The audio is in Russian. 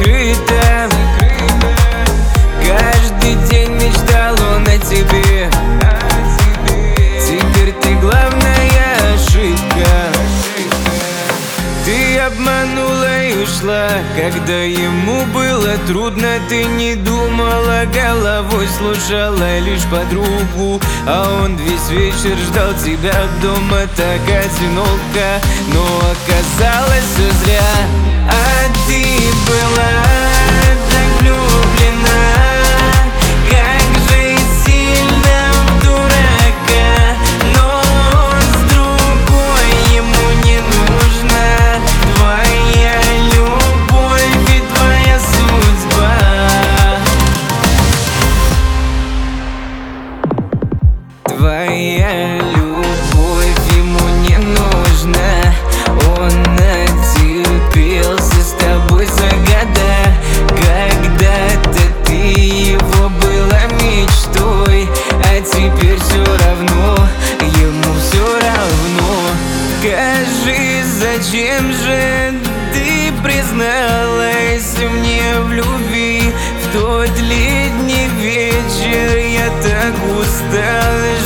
закрыто. Каждый день мечтал он о тебе. Теперь ты главная ошибка. Ты обманула и ушла, когда ему было трудно. Ты не думала, головой слушала лишь подругу. А он весь вечер ждал тебя дома, так одиноко. Но оказалось все зря, а ты была так влюблена. Как же сильно в дурака. Но он с другой, ему не нужна твоя любовь и твоя судьба. Твоя любовь ему не нужна. Он натерпелся с тобой за года. Когда-то ты его была мечтой, а теперь все равно, ему все равно. Скажи, зачем же ты призналась мне в любви? В тот летний вечер я так устал.